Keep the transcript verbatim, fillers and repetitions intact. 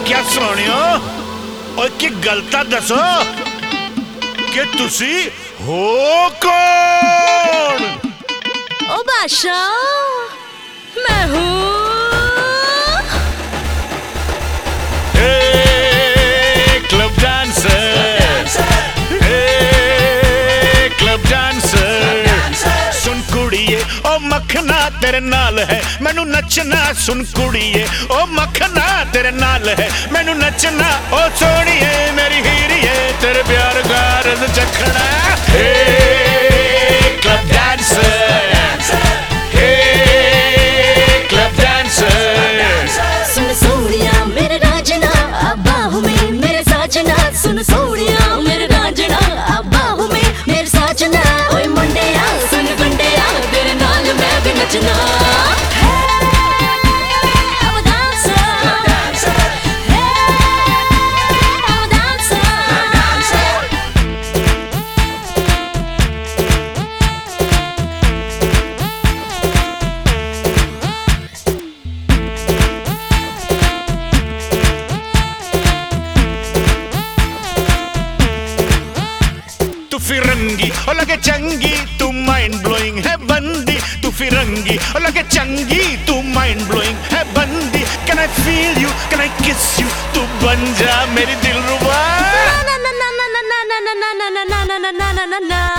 क्या सोनियो और की गलता दसो कि तुसी हो कौन? ओ बादशाह, मैं हूँ क्लब डांसर, क्लब डांसर। सुन कुड़िए ओ मखना तेरे नाल है मैनू नचना। सुन कुड़िए ओ मखना तेरे नाल है मैनू नचना। ओ सोनिए मेरी हीरिए तेरे प्यार का रस चखना। Club dancer, club dancer. सुन सोनिया मेरे राजना, बाहु में मेरे साजना। सुन सोनिया मेरे राजना, बाहु में मेरे साजना। ओए मुंडिया सुन गुंडिया तेरे नाल मैं भी नचना। तू फिरंगी और लगे चंगी, तू माइंड ब्लोइंग है बंदी। तू फिरंगी और लगे चंगी, तू माइंड ब्लोइंग है बंदी। Can I feel you, can I kiss you, तू बन जा मेरी दिलरुबा। ना ना ना ना ना ना ना ना ना ना ना ना ना ना ना।